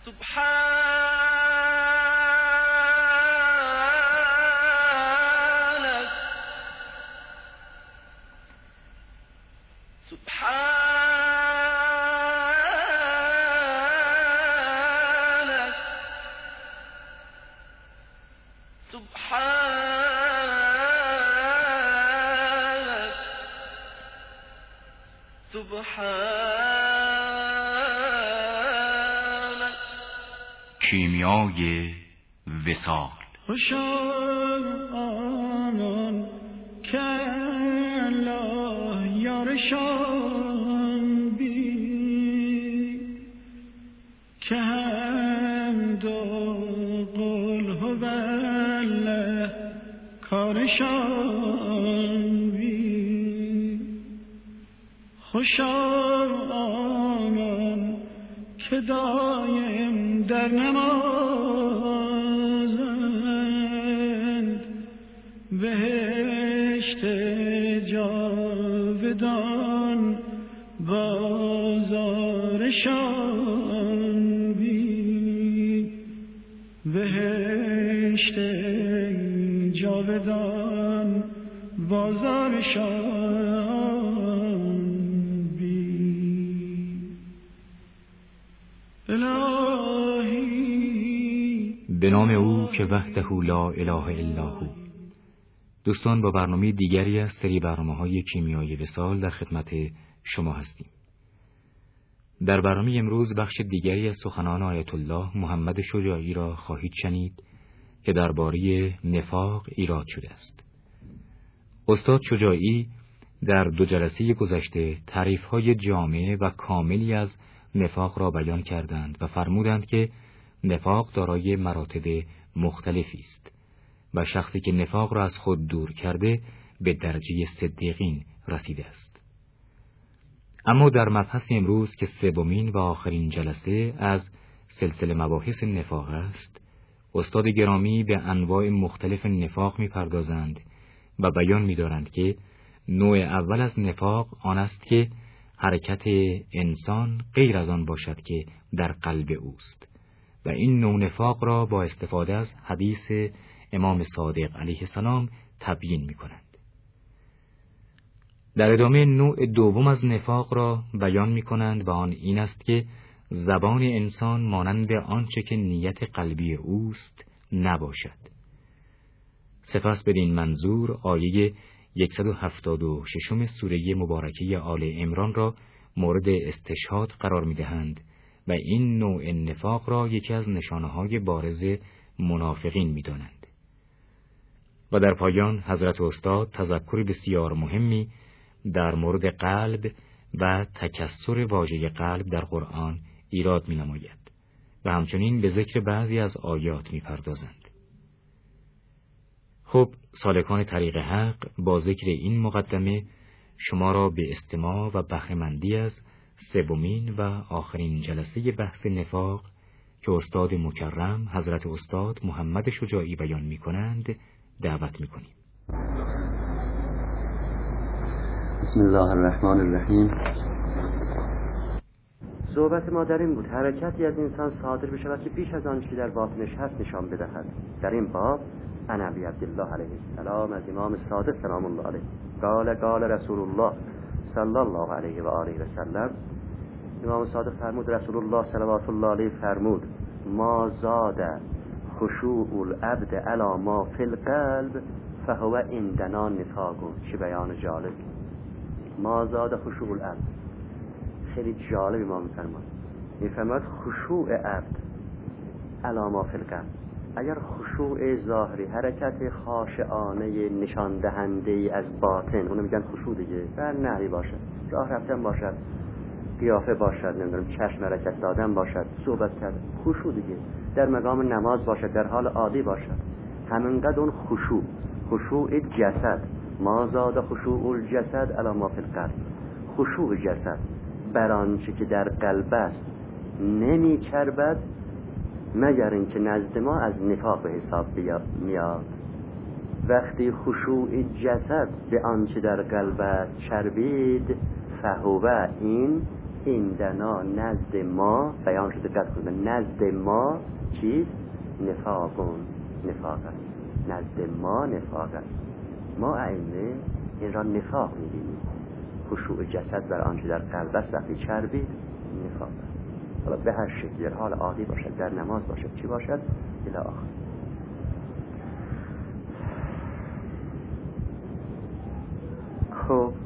کیمیای وصال. خوشان که الله یارشان بی که حمد و قل هو الله کارشان بی خوشان که دایم در نمازند بهشت جاودان بازارشان بی بهشت جاودان بازارشان بی. الهی به نام او که وحده لا اله الا هو. دوستان، با برنامه دیگری از سری برنامه‌های کیمیای وصال در خدمت شما هستیم. در برنامه امروز بخش دیگری از سخنان آیت الله محمد شجاعی را خواهید شنید که درباره نفاق ایراد شده است. استاد شجاعی در 2 جلسه گذشته تعریف‌های جامع و کاملی از نفاق را بیان کردند و فرمودند که نفاق دارای مراتب مختلفی است و شخصی که نفاق را از خود دور کرده به درجه صدیقین رسیده است. اما در مبحث امروز که 3مین و آخرین جلسه از سلسله مباحث نفاق است، استاد گرامی به انواع مختلف نفاق می‌پردازند و بیان می‌دارند که نوع اول از نفاق آن است که حرکت انسان غیر از آن باشد که در قلب اوست و این نوع نفاق را با استفاده از حدیث امام صادق علیه السلام تبیین می‌کنند. در ادامه نوع دوم از نفاق را بیان می‌کنند و آن این است که زبان انسان مانند آنچه که نیت قلبی اوست نباشد. سپس بدین منظور آیه 176 سوره مبارکه آل عمران را مورد استشهاد قرار می‌دهند و این نوع نفاق را یکی از نشانه‌های بارز منافقین می‌دانند. و در پایان حضرت استاد تذکر بسیار مهمی در مورد قلب و تکسر واژه قلب در قرآن ایراد می‌نماید و همچنین به ذکر بعضی از آیات می‌پردازند. خب سالکان طریق حق، با ذکر این مقدمه شما را به استماع و بهره‌مندی از 3مین و آخرین جلسه بحث نفاق که استاد مکرم حضرت استاد محمد شجاعی بیان می‌کنند دعوت می‌کنیم. بسم الله الرحمن الرحیم. صحبت ما در این بود حرکتی از انسان صادر بشود که بیش از آنچه در باطنش هست نشان بدهد. در این باب عن ابی عبدالله علیه السلام از امام صادق سلام الله علیه قال رسول الله صلی الله علیه و آله و سلم. امام صادق فرمود رسول الله صلوات الله علیه فرمود ما زاد خشوع العبد علی ما فی القلب فهو عندنا نفاق. چه بیان جالب. ما زاد خشوع العبد، خیلی جالب امام میفرماد خشوع عبد علی ما فی القلب. اگر خشوع ظاهری حرکت خاشعانه نشان دهنده از باطن، اونو میگن خشوع دیگه، در نحوی باشد، راه رفتن باشد، قیافه باشد، نمیدونم چشم حرکت دادن باشد، صحبت کردن، خشوع دیگه، در مقام نماز باشد، در حال عادی باشد، همینقدر اون خشوع جسد. ما زاد خشوع الجسد علی ما فی القلب. خشوع جسد بر آنچه که در قلب است نمی چربد مگر اینکه نزد ما از نفاق به حساب میاد. وقتی خشوع جسد به آنچه در قلب چربید فهو این ایندنا نزد ما بیان شده دقت کنید نزد ما چیز نفاق است. نزد ما نفاق است. ما ائمه این را نفاق می‌بینیم. خشوع جسد بر آنچه در قلب است وقتی چربید نفاق است. حالا به هر شکل در حال عادی باشد در نماز باشد چی باشد الی آخر. خب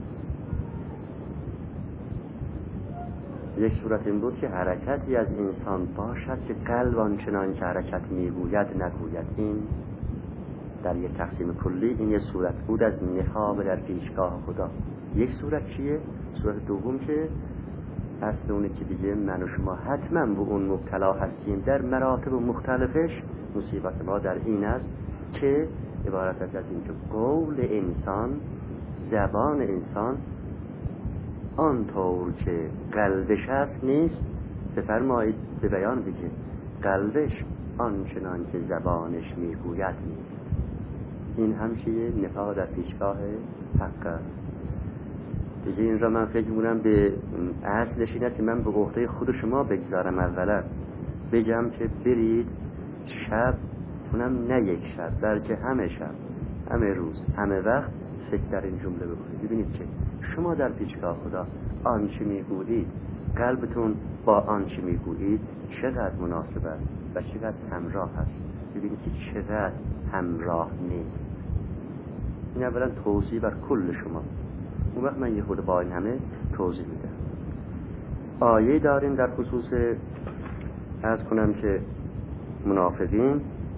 یک صورت این بود که حرکتی از انسان باشد که قلب آنچنان که حرکت میگوید نگوید. این در یک تقسیم کلی این یک صورت بود از نفاق در پیشگاه خدا. یک صورت چیه؟ صورت دوم که اصل اونه که دیگه من و شما حتما به اون مبتلا هستیم در مراتب مختلفش. مصیبت ما در این است که عبارت از این که قول انسان زبان انسان آنطور که قلبش هست نیست. بفرمایید به بیان دیگه قلبش آنچنان که زبانش میگوید نیست. این همچیه نفاق در پیشگاه حق است. دیگه این را من فکر می‌کنم به اصلش این است که من به عهده خود شما بگذارم. اولا بگم که برید شب اونم نه یک شب بلکه همه شب همه روز همه وقت فکر در این جمله بکنید. ببینید که شما در پیشگاه خدا آنچه میگویید قلبتون با آنچه میگویید چقدر مناسب است و چقدر همراه است. ببینید که چقدر همراه نیست. این اولا توصیه بر کل شما. اون وقت من یه خود با این همه توضیح میدم. آیه داریم در خصوص عرض کنم که منافقین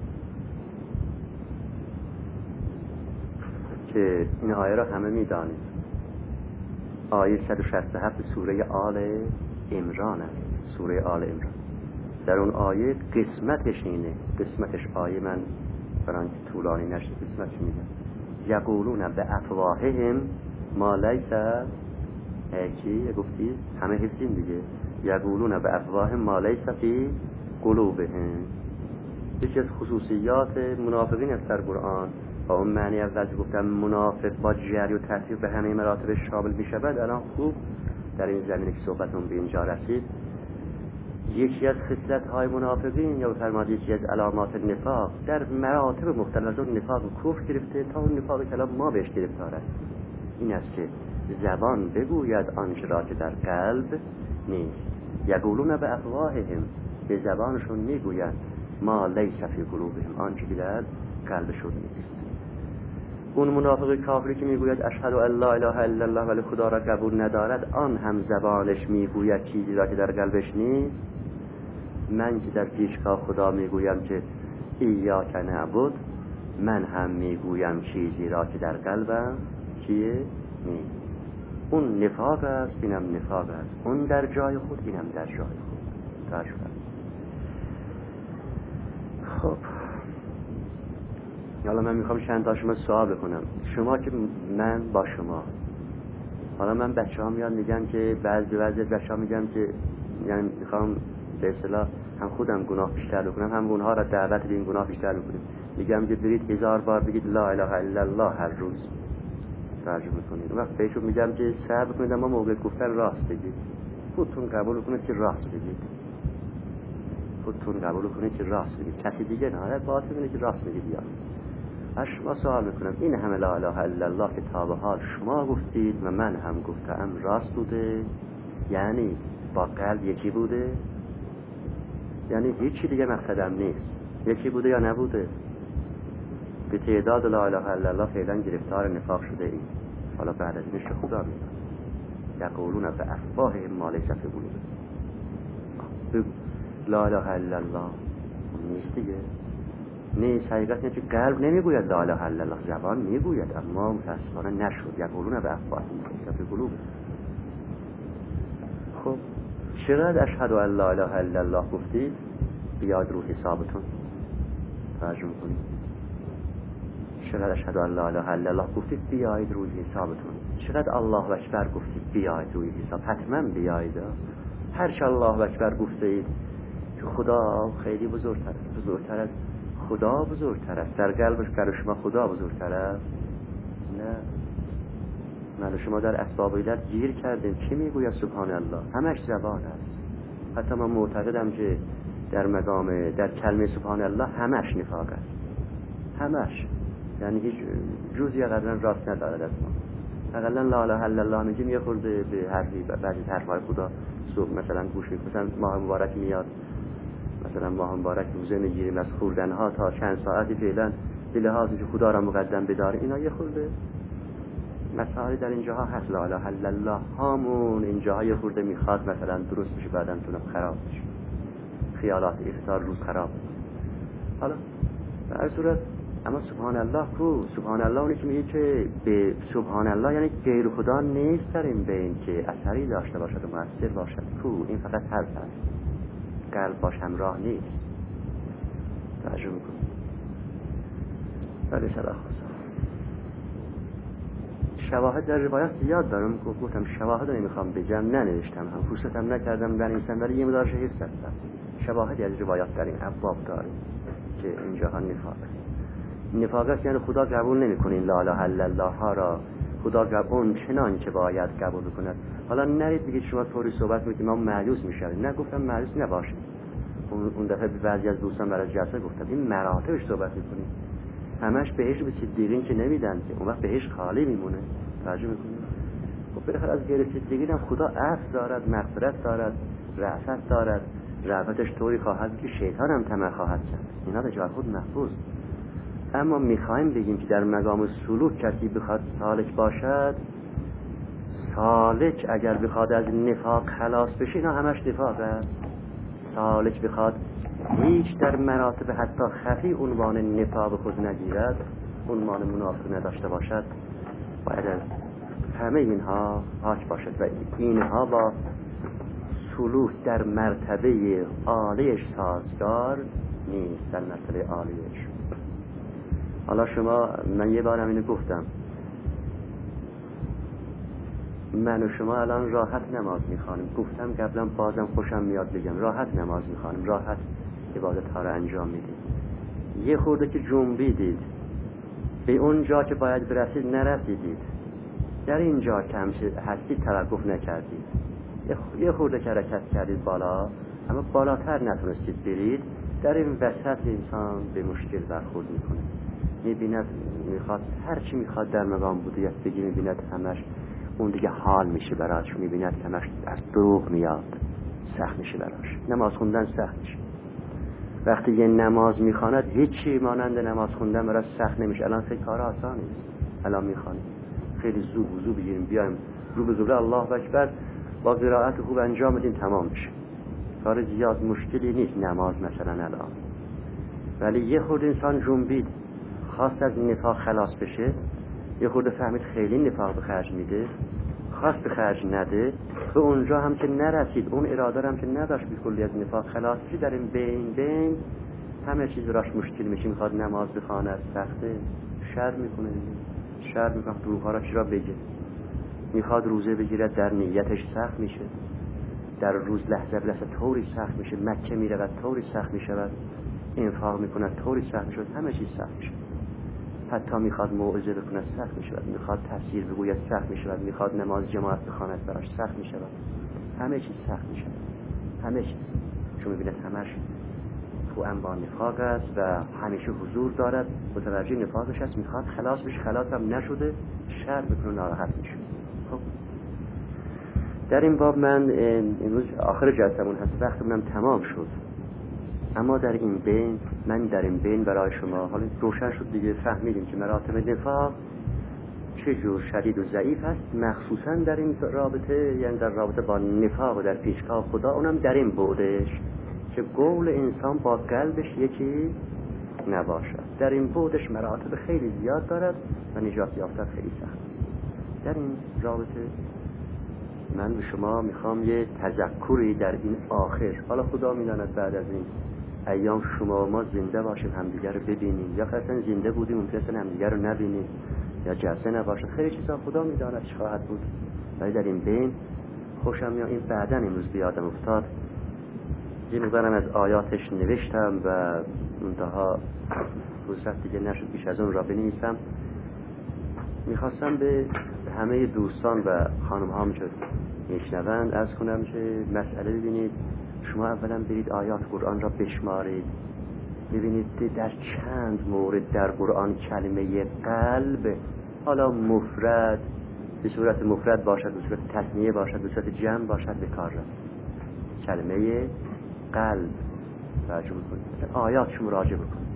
که این آیه را همه میدانید. آیه 167 سوره آل عمران است. سوره آل عمران در اون آیه قسمتش اینه. قسمتش آیه من برای که طولانی نشه قسمتش میگم یقولون به افواههم ما لیس چی گفتی همه حفظیم دیگه. یقولون به افواههم ما لیس فی قلوبهم. یکی از خصوصیات منافقین است در قرآن. با اون معنی اول گفتم منافق با جری و تحقیق به همه مراتب شامل می شود. الان خوب در این زمینه که صحبتون به اینجا رسید یکی از خصلت‌های منافقین یا بفرمایید یکی از علامات نفاق در مراتب مختلف از نفاق کفر گرفته تا اون نفاق کلام ما بهش گرفتار است. این است که زبان بگوید آنچه را که در قلب نیست. یقولون به افواههم به زبانشون میگویند ما لیس فی قلوبهم آنچه که در قلبشون نیست. اون منافق کافری که میگوید اشهد ان لا اله الا الله ولی خدا را قبول ندارد آن هم زبانش میگوید چیزی را که در قلبش نیست. من که در پیشگاه خدا میگویم که ایاک نعبد من هم میگویم چیزی را که در قلبم چیه نیست. اون نفاق است اینم نفاق است. اون در جای خود اینم در جای خود. خب حالا من میخوام چند تا شما سوال بکنم. شما که من با شما حالا من بچه ها میاد میگن که بعضی بچه ها میگن که یعنی میخوام به اصطلاح هم خودم گناه بیشتر بکنم هم اونها را دعوت به این گناه بیشتر بکنم. میگم که برید 1000 بار بگید لا اله الا الله هر روز ترجمه کنید. اون وقت بهشون میگم که صبر کنید اما موقع گفتن راست بگید. خودتون قبول کنید که راست بگید. خودتون قبول کنید که راست بگید. کسی دیگه نه باطل اینه که راست بگید. یا شما سوال میکنم این همه لا اله الا الله که تا به حال شما گفتید و من هم گفتم راست بوده؟ یعنی با قلب یکی بوده؟ یعنی هیچی دیگه مقصدم نیست. یکی بوده یا نبوده؟ به تعداد لا اله الا الله فعلا گرفتار نفاق شده ایم. حالا بعد از اینش خدا میگه یقولون به افواههم ما لیس فی قلوبهم. لا اله الا الله نیست دیگه. نیست. حقیقت اینه که قلب نمیگوید لا اله الا الله، زبان میگوید اما متاسفانه نشد. یقولون به افواههم ما لیس فی قلوبهم. خب چقدر اشهد ان لا اله الا الله گفتید؟ بیاد رو حسابتون ترجمه کنید. چقدر اشهد ان لا اله الا الله گفتید بیاید روی حسابتون. چقدر الله اکبر گفتید بیاید روی حساب. حتما بیاید. هر چه الله اکبر گفتید که خدا خیلی بزرگتر از خدا بزرگتر است. در قلبش برای شما خدا بزرگتر است؟ نه. من و شما در اسباب علت گیر کردیم. کی میگوید سبحان الله؟ همش زبان است. حتی من معتقدم که در کلمه سبحان الله همش نفاق است، همش، یعنی هیچ جزئی قدرن راست ندارد از ما. اقلا لا اله الا الله میگیم یه خورده به حرفی بعضی حرفای خدا مثلا گوش میکنیم. مثلا ماه مبارک میاد، مثلا ماه مبارک روزه میگیریم، از خوردنها تا چند ساعتی فعلا به لحاظ که خدا را مقدم بداریم، اینا یه خورده مسائل در اینجاها هست. لا اله الا الله همون اینجاها یه خورده میخواد مثلا درست بشه، بعدن تونم خراب بشه، خیالات افطار روز خراب. حالا به هر صورت اما سبحان الله کو؟ سبحان الله اونی که میگه که به سبحان الله یعنی غیر خدا نیست در این بین که اثری داشته باشد و مؤثر باشد کو؟ این فقط حرف است، قلب باش همراه نیست. توجه میکنم. بله صلاح شواهد در روایت زیاد دارم، گفتم شواهد رو نمیخوام بگم، ننوشتم هم، فرصتم نکردم بنویسم، ولی یه مقدارش حفظ کردم. شواهدی از روایات در این ابواب داریم که اینجاها نفاق است، یعنی خدا قبول نمیکنه لا اله الا الله ها را. خدا قبول چنان که باید قبول بکند. حالا نرید بگید شما طوری صحبت میکنید ما مایوس میشویم. نه، گفتم مایوس نباشید. اون دفعه به بعضی از دوستان برای جلسه گفتم این مراتبش صحبت میکنید، همش بهش به صدیقین که نمیدن که اون وقت بهش خالی میمونه. توجه میکنید؟ خب بالاخره از غیر صدیقین هم خدا عفو دارد، مغفرت دارد، رأفت دارد. رأفتش طوری خواهد که شیطان هم طمع خواهد کرد. اینا به جای خود محفوظ. اما میخوایم بگیم که در مقام سلوک کسی بخواد سالک باشد، سالک اگر بخواد از نفاق خلاص بشه، اینا همش نفاق است. سالک بخواد هیچ در مراتب حتی خفی عنوان نفاق خود نگیرد، عنوان منافق نداشته باشد، باید از همه اینها پاک باشد و اینها با سلوک در مرتبه عالیش سازگار نیست، در مرتبه عالیش. حالا شما، من یه بارم اینو گفتم، من و شما الان راحت نماز میخوانیم. گفتم قبلا، بازم خوشم میاد بگم، راحت نماز میخوانیم، راحت عبادت ها رو انجام میدیم. یه خورده که جنبیدید به اون جا که باید برسید نرسیدید، در این جا که هستید توقف نکردید، یه خورده که حرکت کردید بالا، اما بالاتر نتونستید برید، در این وسط انسان به مشکل برخورد میکنه. میبیند میخواد هر چی میخواد در مقام بودیت بگی، میبیند همش اون دیگه حال میشه براش، میبیند همش از دروغ میاد، سخت میشه براش. نماز خوندن سخت میشه. وقتی یه نماز میخواند هیچی مانند نماز خوندن براش سخت نمیشه. الان خیلی کار آسانی است. الان میخوانیم خیلی وضو بگیریم بیایم رو به قبله الله اکبر با قرائت خوب انجام بدیم تمام میشه. کار زیاد مشکلی نیست نماز مثلا الان. ولی یه خورد انسان جنبید، خواست از نفاق خلاص بشه، یه خورده فهمید خیلی نفاق به خرج میده، خواست به خرج نده، به اونجا هم که نرسید، اون اراده هم که نداشت به کلی از نفاق خلاص بشه، در این بین همه چیز راش مشکل میشه. میخواد نماز بخواند سخته، شر میکنه، دروغ‌ها را چرا بگه. میخواد روزه بگیرد، در نیتش سخت میشه، در روز لحظه به لحظه طوری سخت میشه، مکه میرود طوری سخت میشود، انفاق میکند طوری سخت میشود، همه چیز سخت میشه. حتی میخواد موعظه بکند سخت میشود، میخواد تفسیر بگوید سخت میشود، میخواد نماز جماعت بخواند براش سخت میشود، همه چیز سخت میشود، همه چیز. چون میبیند همش تو انبان نفاق است و همیشه حضور دارد، متوجه نفاقش است، میخواد خلاص بشه، خلاص هم نشده، شر بکنه، ناراحت میشه. خب در این باب من امروز آخر جلسمون هست، وقتمون تمام شد، اما در این بین برای شما حالا روشن شد دیگه، فهمیدیم که مراتب نفاق چه جور شدید و ضعیف است، مخصوصا در این رابطه، یعنی در رابطه با نفاق و در پیشگاه خدا، اونم در این بعدش که قول انسان با قلبش یکی نباشد. در این بعدش مراتب خیلی زیاد دارد و نجات یافتن خیلی سخت. در این رابطه من به شما میخوام یه تذکری در این آخر، حالا خدا میداند بعد از این ایام شما ما زنده باشیم همدیگر رو ببینیم، یا اصلا زنده بودیم ممکنه همدیگر رو نبینیم، یا جلسه نباشه، خیلی چیزا خدا میداند چه خواهد بود. ولی در این بین خوشم میاد این بعدن امروز بیادم افتاد، یه مقدارم از آیاتش نوشتم و منتها فرصت دیگه نشد بیش از اون را بنویسم. میخواستم به همه دوستان و خانم ها میشد میشنوند از کنم که مسئله ببینید شما اولا برید آیات قرآن را بشمارید، ببینید در چند مورد در قرآن کلمه قلب، حالا مفرد به صورت مفرد باشد، به صورت تثنیه باشد، به صورت جمع باشد، به کار رفت کلمه قلب. توجه بکنید مثلا آیاتش مراجعه بکنید،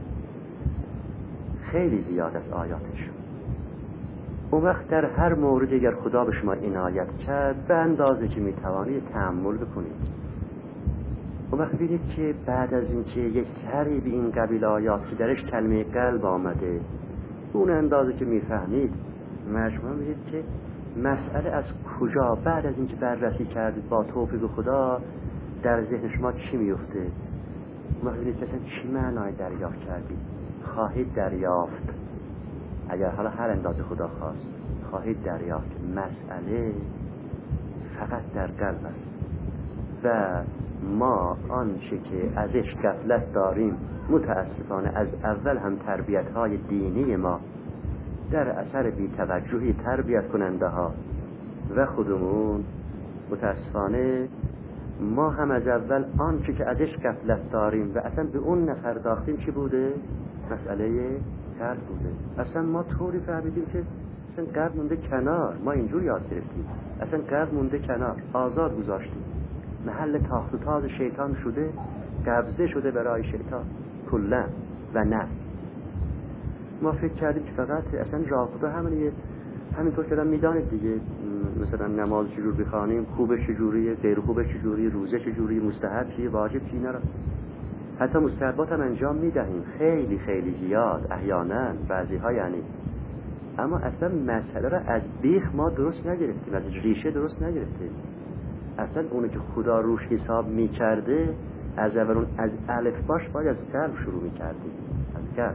خیلی زیاد از آیاتش. اون وقت در هر مورد اگر خدا به شما عنایت کرد به اندازه که میتوانید تأمل بکنید. اون وقت ببینید که بعد از اینکه یک سری به این قبیل آیات که درش کلمه قلب آمده، اون اندازه که میفهمید مجموعاً ببینید که مسئله از کجا بعد از اینکه بررسی کردید با توفیق خدا در ذهن شما چی میفته. اون وقت ببینید مثلا چی معنای دریافت کردید. خواهید دریافت، اگر حالا هر اندازه خدا خواست، خواهید دریافت مسئله فقط در قلب است و ما آنچه که ازش غفلت داریم متاسفانه از اول هم تربیت‌های دینی ما در اثر بی‌توجهی تربیت کننده ها و خودمون، متاسفانه ما هم از اول آنچه که ازش غفلت داریم و اصلا به اون نپرداختیم چی بوده؟ مسئله قلب بوده. اصلا ما طوری فهمیدیم که اصلا قلب مونده کنار، ما اینجور یاد گرفتیم اصلا قلب مونده کنار، آزاد گذاشتیم، محل تاخت و تاز شیطان شده، قبضه شده برای شیطان کلا و نفس. ما فکر کردیم که فقط اصلا راه خدا همینطور که میدانید دیگه، مثلا نماز چجور بخوانیم، خوبش چجوریه، غیر خوبش چجوریه، روزه چجوریه، مستحب چیه، واجب چیه، اینا رو حتی مستحبات هم انجام میدهیم خیلی خیلی زیاد احیانا بعضی ها یعنی، اما اصلا مسئله را از بیخ ما درست نگرفتیم، از ریشه درست نگرفتیم. اصلا اونو که خدا روش حساب میکرده از اول از الف باش باید از قلب شروع میکردیم، از قلب.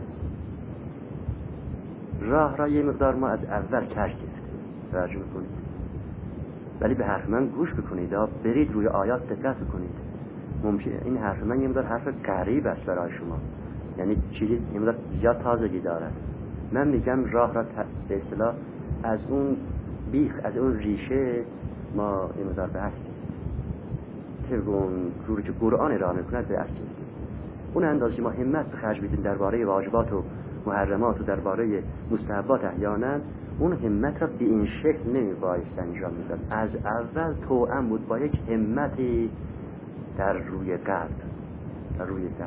راه را یه مقدار ما از اول کش گرفتیم، توجه بکنید. ولی به حرف من گوش بکنید، برید روی آیات دقت بکنید. ممکن این حرف من یه مقدار حرف غریب است برای شما، یعنی چیزی یه مقدار زیاد تازگی دارد. من میگم راه را به اصطلاح از اون بیخ، از اون ریشه ما یه مقدار بحث طبق اون جوری که قرآن را میکند بحث کردیم. اون اندازه ما همت به خرج بدیم درباره واجبات و محرمات و درباره مستحبات احیانا اون همت را به این شکل نمیبایست انجام میداد. از اول توأم بود با یک همتی در روی قلب، در روی قلب.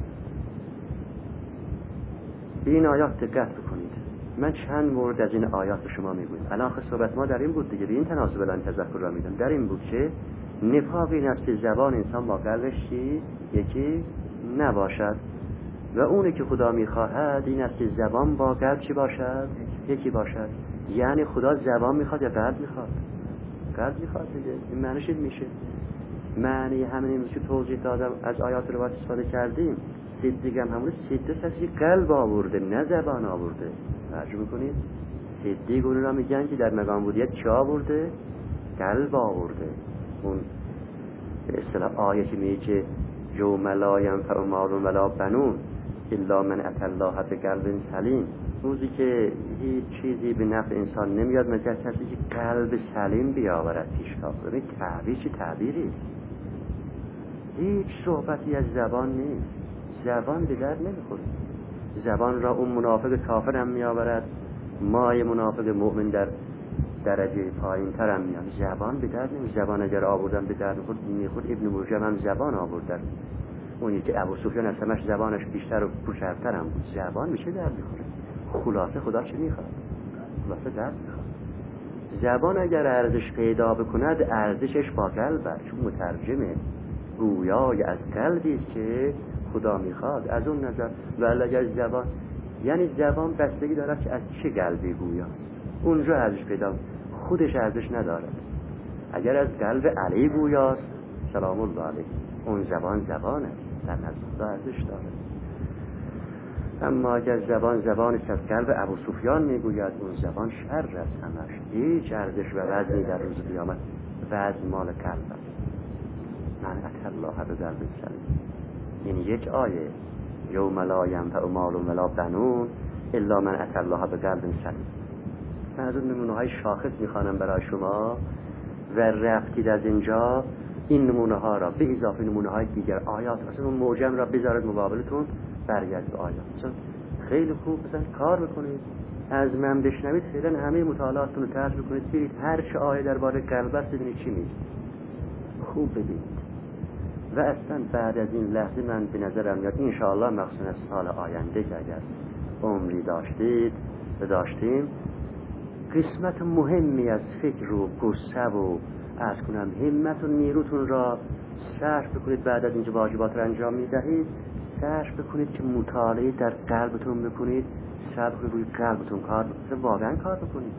به این آیات دقت بکنید. من چند مورد از این آیات به شما میگویم. الان صحبت ما در این بود دیگه، به این تناسب الان تذکر را میدم. در این بود که نفاق این است که زبان انسان با قلبش یکی نباشد و اونی که خدا میخواهد این است که زبان با قلب چی باشد؟ یکی باشد. یعنی خدا زبان میخواد یا قلب میخواد؟ قلب میخواد دیگه. این معنیش میشه. معنی همین امروز که توضیح دادم از آیات روایت استفاده کردیم، صدق هم همون صدق کسی قلب آورده نه زبان آورده. توجه میکنید؟ صدق اون را میگن که در مقام بودیت چه آورده؟ قلب آورده. اون به اصطلاح آیه که میگه که یوم لا ینفع مال ولا بنون الا من اتى الله بقلب سلیم، روزی که هیچ چیزی به نفع انسان نمیاد مگر کسی که قلب سلیم بیاورد پیشگاه. ببین تعبیر چه تعبیری، هیچ صحبتی از زبان نیست. زبان به درد نمیخوره. زبان را اون منافق کافر هم میآورد، مای منافق مؤمن در درجه پایین تر هم میاد. زبان به درد نمیخوره. زبان اگر آوردن به درد میخورد ابن مرجم هم زبان آوردن، اونی که ابو سفیان از همش زبانش بیشتر و پوشرتر هم بود. زبان میشه درد میخوره. خلاصه خدا چه میخواد؟ خلاصه درد میخواد. زبان اگر ارزش پیدا بکند ارزشش با قلب است، چون مترجمه گویای از قلبی است که خدا میخواد. از اون نظر ولی اگر زبان، یعنی زبان بستگی دارد که از چه قلبی گویاست، اونجا ارزش پیدا، خودش ارزش ندارد. اگر از قلب علی گویاست سلام الله علیه، اون زبان زبانه در نزد خدا ارزش دارد. اما اگر زبان است از قلب ابو سفیان میگوید اون زبان شر است، همش هیچ ارزش و وزنی در روز قیامت. وزن مال قلب است. من اتى الله بقلب سلیم. این یک آیه یوم لا ینفع مال ولا بنون الا من اتى الله بقلب سلیم. من از اون نمونه های شاخص میخوانم برای شما و رفتید از اینجا این نمونه ها را به اضافه نمونه های دیگر آیات اصلا اون موجم را بذارید مقابلتون، برگرد به آیات. اصلا خیلی خوب مثلا کار بکنید، از من بشنوید فعلا همه مطالعاتتون رو طرح بکنید، برید هر چه آیه درباره قلب است ببینید چی میگه، خوب ببینید. و اصلا بعد از این لحظه من به نظرم میاد ان شاء الله مخصوصا سال آینده که اگر عمری داشتید و داشتیم، قسمت مهمی از فکر و قصه و از کنم همت و نیروتون را صرف بکنید بعد از اینکه واجبات را انجام میدهید، صرف بکنید که مطالعه در قلبتون بکنید، صرف روی قلبتون کار بکنید، واقعا کار بکنید،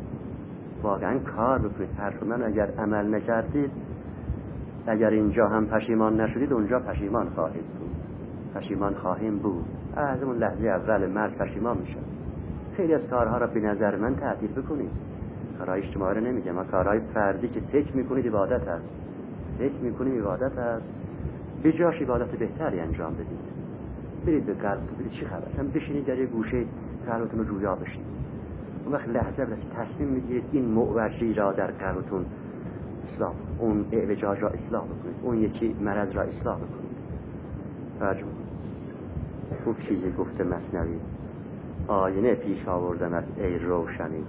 واقعا کار بکنید. حرف من اگر عمل نکردید، اگر اینجا هم پشیمان نشدید اونجا پشیمان خواهید بود، پشیمان خواهیم بود. از اون لحظه اول مرگ پشیمان میشم. خیلی از کارها را به نظر من تعطیل بکنید، کارهای اجتماعی رو نمیگم، ما کارهای فردی که فکر میکنید عبادت است، فکر میکنید عبادت است، به جاش عبادت بهتری انجام بدید. برید به قلب ببینید چی خبر، هم بشینید در یه گوشه قلبتون رو جویا بشید. اون وقت لحظه برسه تصمیم میگیرید این معوجی را در قلبتون اصلاح، اون اعوجاج را اصلاح بکنید، اون یکی مرض را اصلاح بکنید. راجع خوب چیزی گفته مثنوی، آینه پیش آوردم از ای روشنی،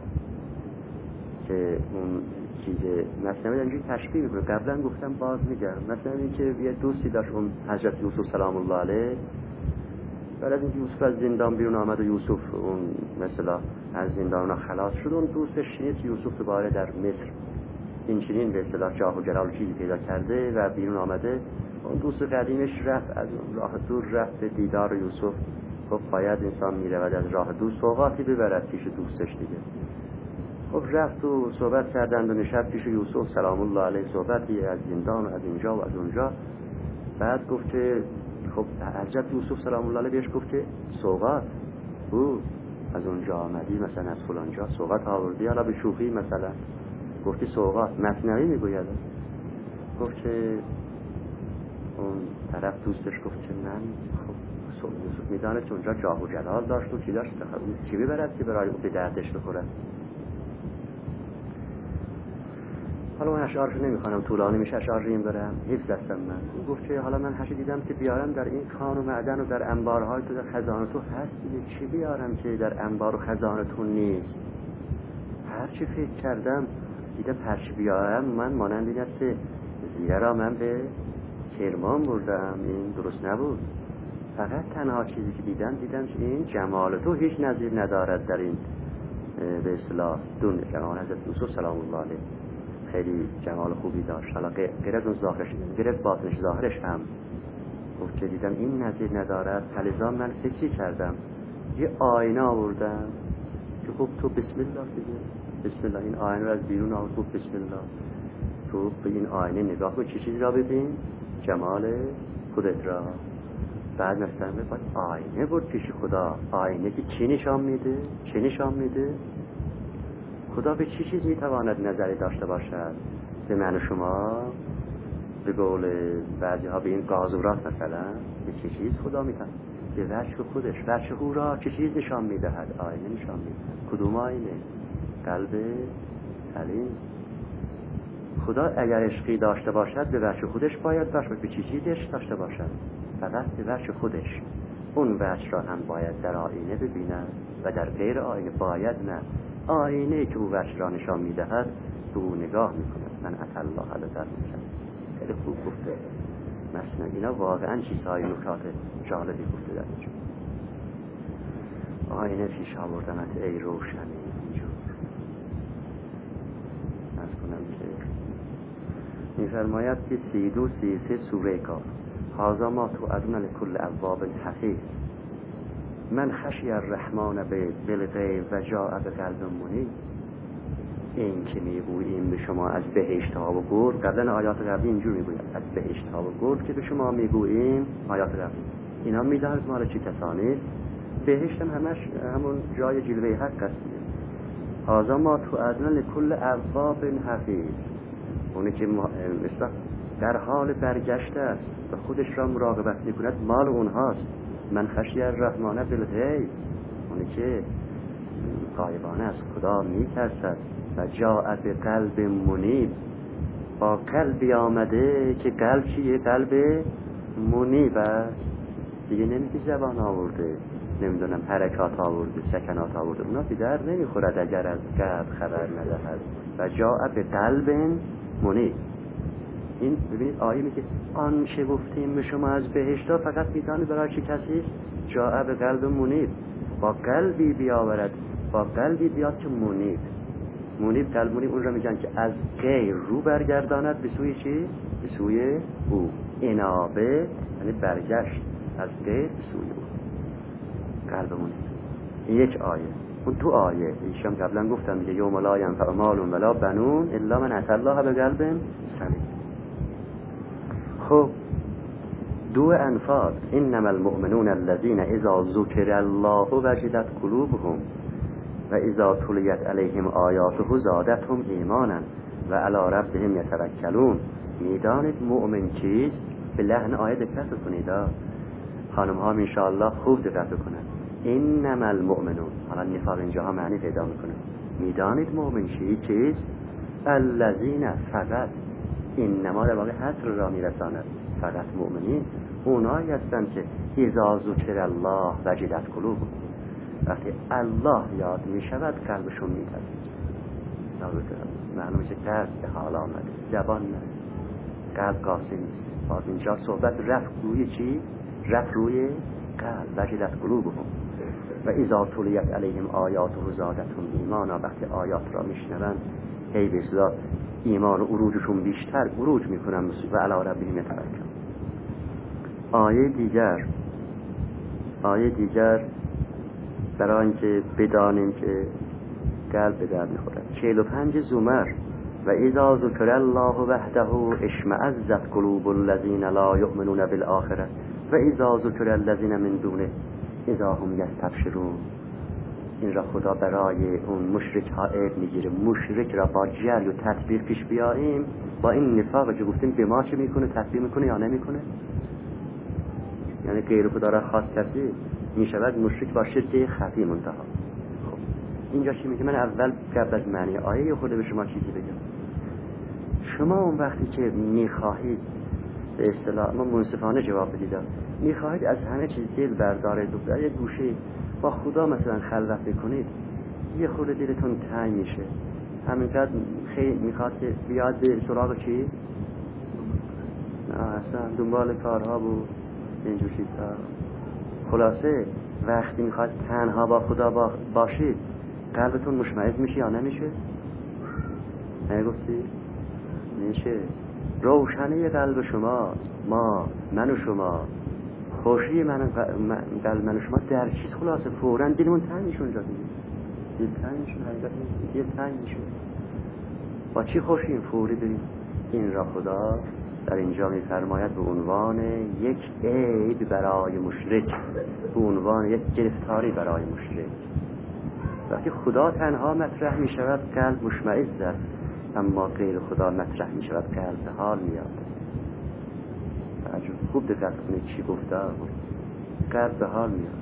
که اون چیز مثنوی اینجوری تشبیه میکنه. قبلا گفتم باز میگم، مثلا این که یه دوستی داشت، اون حضرت یوسف سلام الله علیه، بعد از اینکه یوسف از زندان بیرون آمد و یوسف اون مثلا از زندان خلاص شد، اون دوستش شنید یوسف دوباره در مصر این چنین به اصطلاح جاه و جلال چیزی پیدا کرده و بیرون آمده. اون دوست قدیمش رفت از راه دور، رفت به دیدار یوسف. خب باید انسان میرود از راه دور سوغاتی ببرد پیش دوستش دیگه. خب رفت و صحبت کردند و نشست پیش یوسف سلام الله علیه، صحبتی از زندان و از اینجا و از اونجا. بعد گفت که خب حضرت یوسف سلام الله علیه بهش گفت که سوغات بود، از اونجا آمدی مثلا از فلان جا سوغات آوردی، حالا به شوخی مثلا گفتی سوغات. مثنوی میگوید گفت که اون طرف دوستش گفت که من خب یوسف میدانه که اونجا جاه و جلال داشت و چی داشت، چی ببرد که برای اون به دردش بخورد. حالا من اشعارشو نمیخوانم، طولانی میشه، اشعار ریم دارم، حفظ هستم من. گفت که حالا من هرچی دیدم که بیارم در این کان و معدن و در انبارهای تو، در خزانه تو هست دیگه، چی بیارم که در انبار و خزانه تو نیست؟ هرچی فکر کردم دیدم هرچی بیارم من مانند این است که زیرا من به کرمان بردم، این درست نبود. فقط تنها چیزی که دیدم که این جمال تو هیچ نظیر ندارد در این به اصطلاح دنیا. جمال حضرت یوسف سلام الله علیه خیلی جمال خوبی داشت، حالا غیر از اون ظاهرش، غیر از باطنش، ظاهرش هم گفت که دیدم این نظیر ندارد. فلذا من فکری کردم، یه آینه آوردم که خب تو بسم الله دیگه، بسم الله این آینه رو از بیرون آورد، گفت بسم الله، تو به این آینه نگاه کن، چه چیزی را ببین؟ جمال خودت را. بعد مثلا باید آینه بود پیش خدا، آینه که چی نشان میده؟ چه نشان میده؟ خدا به چه چیز میتواند نظری داشته باشد؟ به من و شما، به قول بعضی ها به این قاذورات مثلا، به چه چیز خدا میتواند؟ به وجه خودش، وجه او را چه چیز نشان میدهد؟ آینه نشان میدهد. کدوم آینه؟ قلب سلیم. خدا اگر عشقی داشته باشد به وجه خودش باید داشته باشد. به چه چیز عشق داشته باشد؟ فقط به وجه خودش. اون وجه را هم باید در آینه ببیند و در غیر آینه باید نه. آینه که او وجه را نشان میدهد به او نگاه میکند. من اتی الله علی در میشم. خیلی خوب گفته مثلا. اینا واقعا چیزهای نکات جالبی گفته در اینجا. آینه پیش آوردمت ای روشنی. اینجور از کنم که میفرماید که 32-33 سوره کار هازا ما تو ادون لکل ابواب حفیظ من خشی الرحمن بالغیب و جاء بقلب منیب. این که میگوییم به شما از بهشت ها و گرد، قبلا آیات قبلی اینجور میگوید از بهشت ها و گرد که به شما میگوییم، آیات قبلی اینا میدهد مال چی کسانی است؟ بهشت هم همش همون جای جلوه حق است. هازا ما تو ادون لکل ابواب حفیظ، اونی که مثلا در حال برگشته است و خودش را مراقبت میکند مال اونهاست. من خشی الرحمن بالغیب، اونی که غایبانه از خدا میترسد. و جاء بقلب منیب، با قلبی آمده که قلب چیه؟ قلب منیب است. دیگه نمیگه زبان آورده، نمیدونم حرکات آورده، سکنات آورده، اونا به در نمیخورد اگر از قلب خبر ندهد. و جاء بقلب منیب. این ببینید آیه میگه آنچه گفتیم به شما از بهشتا فقط میدانی برای چه کسی است؟ جاء بقلب منیب، با قلبی بیاورد، با قلبی بیاد که منیب. منیب، قلب منیب اون را میگن که از غیر رو برگرداند به سوی چی؟ به سوی او. انابه یعنی برگشت از غیر به سوی او. قلب منیب. این یک آیه. اون تو آیه ایشم قبلا گفتم دیگه یوم لا ینفع مال ولا بنون الا من اتى الله بقلب سلیم. خب دو انفال انما المؤمنون الذين اذا ذكر الله وجلت قلوبهم و اذا تلیت علیهم آیاته زادتهم ایمانا و علی ربهم یتوکلون. میدانید مؤمن چیست؟ به لحن آیه دقت کنید خانم ها ان شاء الله خوب دقت کنند. انما المؤمنون، حالا نفاق اینجاها معنی پیدا میکنه. میدانید مؤمن چیست؟ الذین، فقط، انما در واقع حصر را میرساند، فقط مؤمنین اونایی هستند که اذا ذکر الله وجلت قلوبهم، وقتی الله یاد می شود قلبشون می ترسد. معلومه که قلب به حال آمده، زبان نه، قلب قاصی نیست. باز اینجا صحبت رفت روی چی؟ رفت روی قلب. وجلت قلوبهم و اذا تلیت علیهم آیاته زادتهم ایمانا، وقتی آیات را میشنوند هی به اصطلاح ایمان و عروجشون بیشتر عروج میکنن و علی ربهم یتوکلون. آیه دیگر برای اینکه بدانیم که قلب به درد میخورد. 45 زمر و اذا ذکر الله وحده اشمئزت قلوب الذین لا یؤمنون بالآخرة و اذا ذکر الذین من دونه اذا هم یستبشرون. این را خدا برای اون مشرک ها عیب میگیره. مشرک را با جهل و تدبیر پیش بیاییم، با این نفاق که گفتیم به ما چه میکنه؟ تدبیر میکنه یا نمیکنه؟ یعنی غیر خدا را خاص کسی میشود مشرک با شرک خفی منتها. خب اینجا چی میگه؟ من اول قبل از معنی آیه خود به شما چیزی بگم. شما اون وقتی که میخواهید به اصطلاح ما منصفانه جواب بدید، میخواهید از همه چیز دل بردارید و در یک گوشه با خدا مثلا خلوت بکنید، یه خورده دلتون تنگ میشه، همینقدر خیلی میخواد که بیاد به سراغ چی؟ نه اصلا دنبال کارها بود اینجور چیزها. خلاصه وقتی میخواد تنها با خدا باشید قلبتون مشمئز میشه یا نمیشه؟ نگفتی؟ میشه. روشنه قلب شما، من و شما، خوشی قلب من و شما در چیز خلاصه فوراً دلمون تنگ میشه. اونجا دل تنگ میشه، حقیقت دل تنگ میشه. با چی خوشیم؟ فوری بریم. این را خدا در اینجا میفرماید به عنوان یک عیب برای مشرک، به عنوان یک گرفتاری برای مشرک. وقتی خدا تنها مطرح می شود قلب مشمئز است، اما غیر خدا مطرح می شود قلب به حال میاد. خوب دقت کنید چی گفته؟ قلب به حال میاد.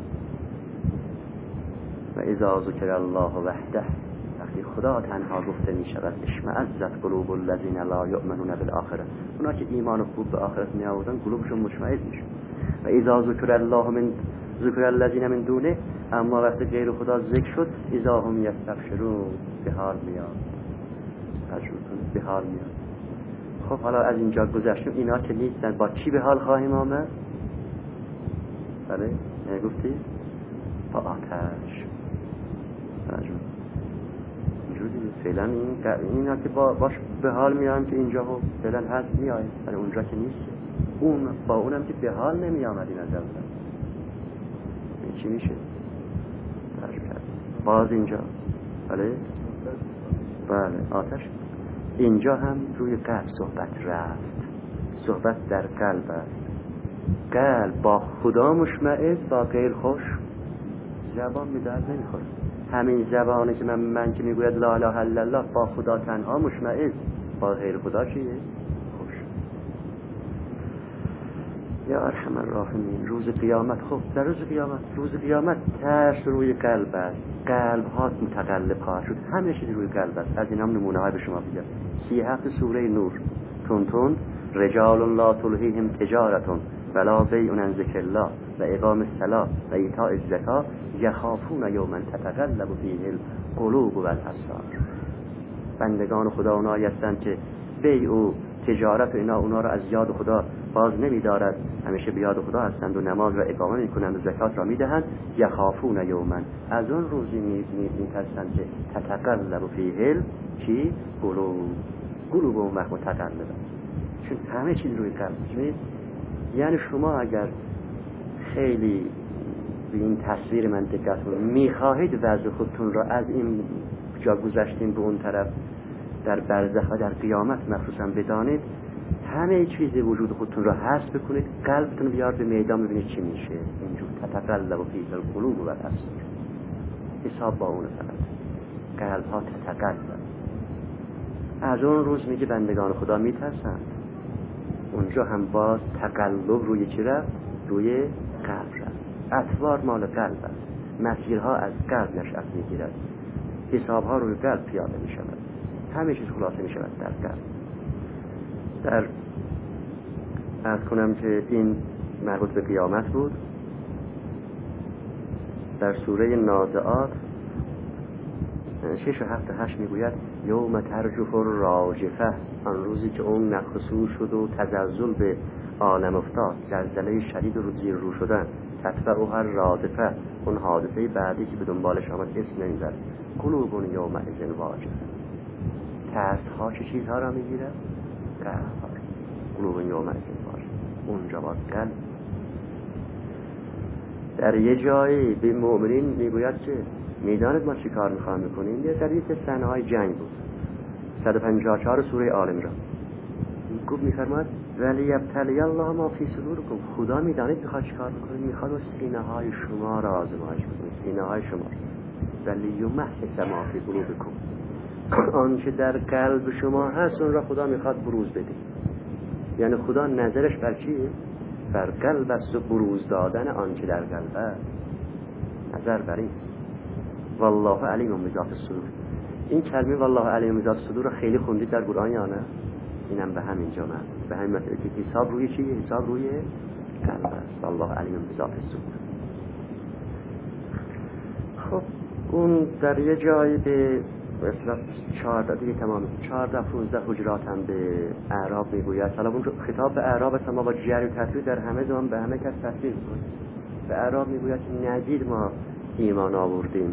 و اذا ذکر الله وحده، وقتی خدا تنها گفته می شود اشمئزت قلوب الذین لا یؤمنون بالآخرة، اونا که ایمان خوب به آخرت می آوردن قلوبشون مشمئز میشه. و اذا ذکر الله من ذکر الذین من دونه، اما وقتی غیر خدا ذکر شد اذا هم یستبشرون، به حال میاد. به حال میاد. خب حالا از اینجا گذشتیم، اینا که نیستن با چی به حال خواهیم آمد؟ بله گفتی؟ با آتش. فعلا اینا که باش به حال میایم که اینجا هم فعلا هست میایم، ولی اونجا که نیست. اون با اونم که به حال نمی آمدیم از اول. این چی میشه؟ باز اینجا بله آتش. اینجا هم روی قلب صحبت رفت. صحبت در قلب است. قلب با خدا مشمئز، با غیر خوش. زبان به درد نمیخوره. همین زبانی که من که میگوید لا اله الا الله، با خدا تنها مشمئز، با غیر خدا چیه؟ خوش. یا ارحم الراحمین. روز قیامت، خب در روز قیامت ترس روی قلب است، قلب ها متقلب خواهد شد، همه چیز روی قلب است. از این هم نمونه های به شما بگم. 37 سوره نور، تون رجال لا تلهیهم تجارتون ولا بیع عن ذکر الله و اقام الصلاة و ایتاء الزکاة یخافون یوما تتقلب فیه القلوب و الابصار. بندگان خدا اونایی هستند که بیع و تجارت و اونا را از یاد خدا باز نمی‌دارد، همیشه به یاد خدا هستند و نماز را اقامه می‌کنند و زکات را می‌دهند. یخافون یوما، از اون روزی می‌ترسند که تتقلب فیه چی؟ قلوب اون وقت متقلبه، چون همه چیز روی قلب. یعنی شما اگر خیلی به این تصویر من دقت کنید، می‌خواهید وضع خودتون را از این جا گذشتین به اون طرف در برزخ و در قیامت مخصوصا بدانید، همه چیز وجود خودتون را حس بکنید، قلبتون بیار به میدان، ببینید چی میشه. اینجور تتقلب فیه القلوب و الابصار. حساب با اون فقط قلب ها تتقلب. از اون روز میگه بندگان خدا میترسند. اونجا هم باز تقلب روی چی رفت؟ روی قلب رفت. اطوار مال قلب است، مسیرها از قلب نشأت میگیرد، حسابها روی قلب پیاده میشود، همه چیز خلاصه میشود در قلب. عرض کنم که این مربوط به قیامت بود. در سوره نازعات 6 و 7 و 8 میگوید یوم ترجف الراجفه، آن روزی که اون نخسو شد و تزلزل به عالم افتاد، زلزله شدید و زیر رو شدن. تتبعها الرادفه، اون حادثه بعدی که به دنبالش آمد اسم نمیبرد. قلوب یومئذ واجفه، ترس ها چه چیزها را میگیره؟ قلب. قلوب یومئذ واجفه، اونجا باز قلب. در یه جایی به مؤمنین میگوید که میدانید ما چی کار میخواهم بکنیم. یه در یک صحنه های جنگ بود، 154 سوره آل عمران. گفت میفرماد ولی یبتلی الله ما فی صدورکم، خدا میدانید میخواد چی کار بکنید، میخواد سینه های شما را آزمایش بکنید، سینه های شما. ولی یمحص ما فی قلوبکم، آنچه در قلب شما هست اون را خدا میخواد بروز بده. یعنی خدا نظرش بر چیه؟ بر قلب است و بروز دادن آنچه در قلب است. نظر بر این. والله علیم بذات الصدور. این کلمه والله علیم بذات الصدور رو خیلی خوندید در قرآن یا نه؟ اینم به همین جا به همین مسئله که حساب روی چیه؟ حساب روی قلب است. والله علیم بذات الصدور. خب اون در یه جایی به مثلا 14 دیگه تمام 14 15 حجرات هم به اعراب میگوید. حالا اون خطاب به اعراب است، ما با جری و تطویل در همه زمان به همه کس تفسیر می‌کنیم. به اعراب میگوید نگید ما ایمان آوردیم.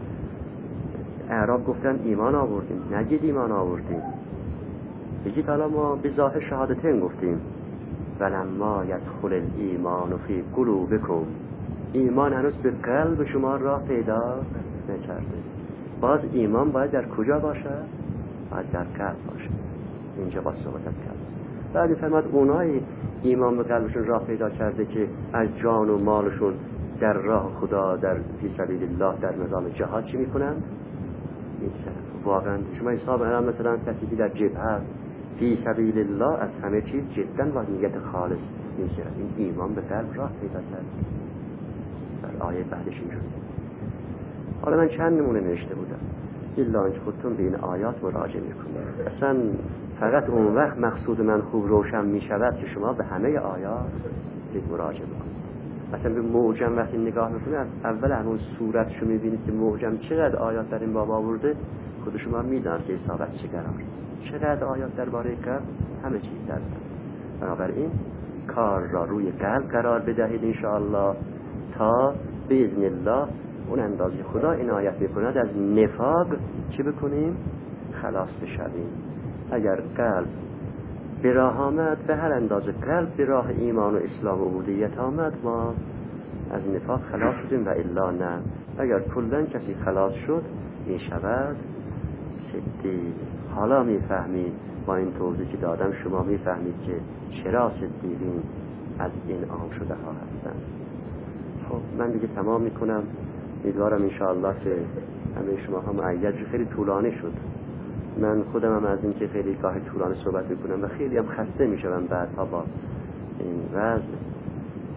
اعراب گفتن ایمان آوردیم، نگید ایمان آوردیم، بگید حالا ما به ظاهر شهادتین گفتیم. ولما یدخل الایمان فی قلوبکم، ایمان هنوز به قلب شما راه پیدا نکرده. باز ایمان باید در کجا باشه؟ باید در قلب باشه. اینجا با صحبت قلب. بعد فرمود اونایی ایمان به قلبشون راه پیدا کرده که از جان و مالشون در راه خدا، در فی سبیل الله، در نظام جهاد چی میکنن؟ میسن. واقعا شما حساب الان مثلا کسی که در جبهه فی سبیل الله از همه چیز جدا و نیت خالص میسن، این ایمان به قلب راه پیدا کرد. در آیه بعدش این شد. حالا من چند نمونه نوشته بودم، الا اینکه خودتون به این آیات مراجعه میکنید. اصلا فقط اون وقت مقصود من خوب روشن میشود که شما به همه آیات مراجعه بکنید. مثلا به معجم وقتی نگاه میکنید، اول همون صورتشو میبینید که معجم چقدر آیات در این باب آورده، خود شما میدانید که حسابت چقدر، چقدر آیات درباره قلب، همه چیز در بنابراین کار را روی قلب قرار بدهید انشاءالله تا باذن الله اون اندازه خدا عنایت میکند از نفاق چه بکنیم؟ خلاص بشویم. اگر قلب به راه آمد، به هر اندازه قلب به راه ایمان و اسلام و عبودیت آمد، ما از نفاق خلاص شدیم و الا نه. اگر کلن کسی خلاص شد میشود صدیق. حالا میفهمید با این توضیح که دادم، شما میفهمید که چرا صدیقین از این عام شده ها هستن. خب من دیگه تمام میکنم. امیدوارم انشاءالله که همه شما هم معید. خیلی طولانی شد، من خودم هم از این که خیلی گاهی طولانی صحبت میکنم و خیلی هم خسته میشم بعدها با این وضع.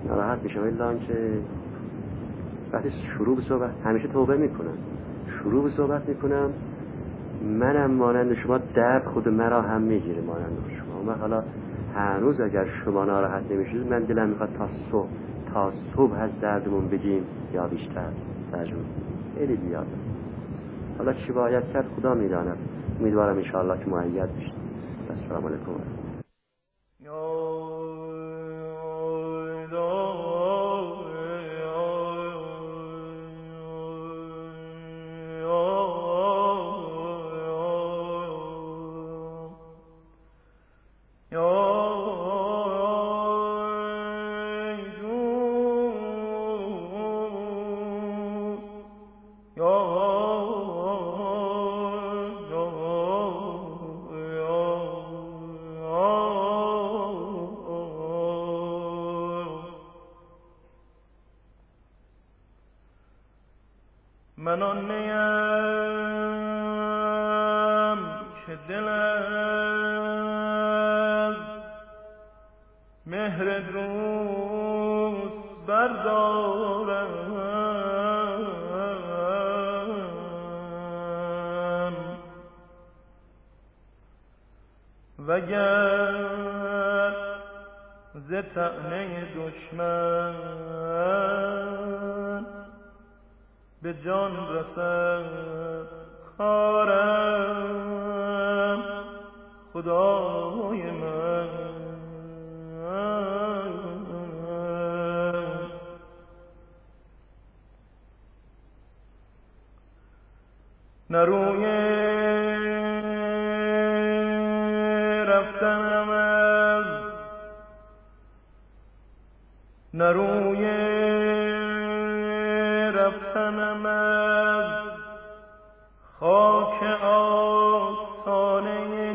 ناراحت میشم، الا اینکه وقتی شروع به صحبت همیشه توبه میکنم، شروع به صحبت میکنم، منم مانند شما درد خود مرا هم میگیره مانند شما. و حالا هنوز اگر شما ناراحت نمیشید من دلم میخواد تا صبح از دردمون بگیم یا بیشتر. ترجمه خیلی زیاد است. حالا چی باید کرد خدا میداند. امیدوارم انشاءالله که مؤید بشید. السلام علیکم. من آن نیم که دل از مهر دوست بردارم، وگر ز طعنه دشمن به جان رسد کارم، خدای من نه روی رفتنم از نه روی رفتنم از خاک آستانه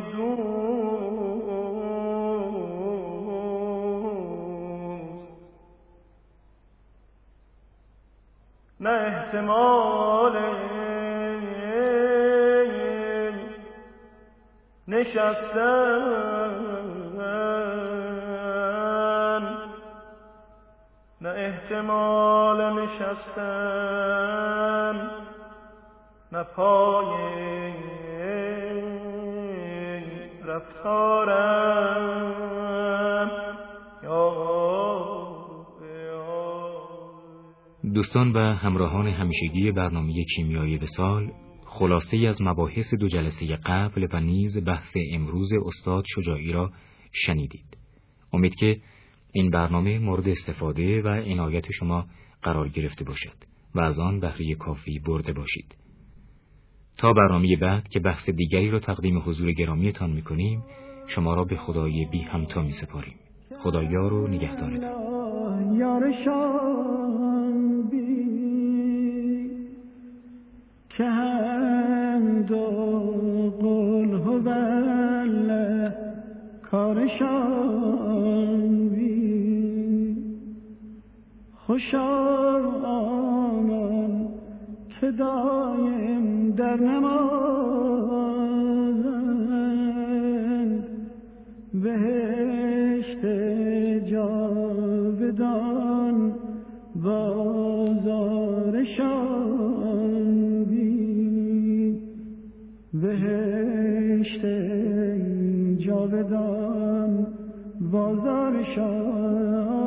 دوست، نه احتمال نشستن، نه احتمال نشستن، نه پای رفتارم. دوستان و همراهان همیشگی برنامه کیمیای وصال، خلاصه از مباحث 2 جلسه قبل و نیز بحث امروز استاد شجاعی را شنیدید. امید که این برنامه مورد استفاده و عنایت شما قرار گرفته باشد و از آن بهره کافی برده باشید. تا برنامه بعد که بحث دیگری را تقدیم حضور گرامیتان می‌کنیم، شما را به خدای بی همتا می‌سپاریم. خدایار و نگهدارتان. که حمد و قل هو الله کارشان بی، خوشا آنان که دایم در نمازند، بهشت جاودان بازارشان بی، بهشت جاودان بازارشان